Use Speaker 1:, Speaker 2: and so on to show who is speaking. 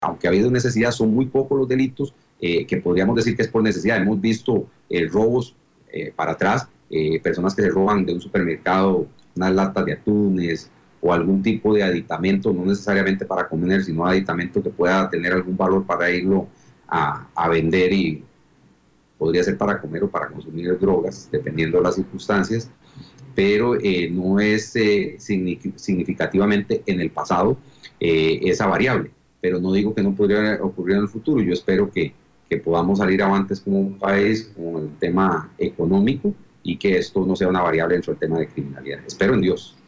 Speaker 1: aunque ha habido necesidad, son muy pocos los delitos que podríamos decir que es por necesidad. Hemos visto robos para atrás, personas que se roban de un supermercado unas latas de atunes o algún tipo de aditamento, no necesariamente para comer, sino aditamento que pueda tener algún valor para irlo a vender, y podría ser para comer o para consumir drogas, dependiendo de las circunstancias, pero no es significativamente en el pasado esa variable, pero no digo que no podría ocurrir en el futuro. Yo espero que podamos salir avantes como un país con el tema económico y que esto no sea una variable dentro del tema de criminalidad. Espero en Dios.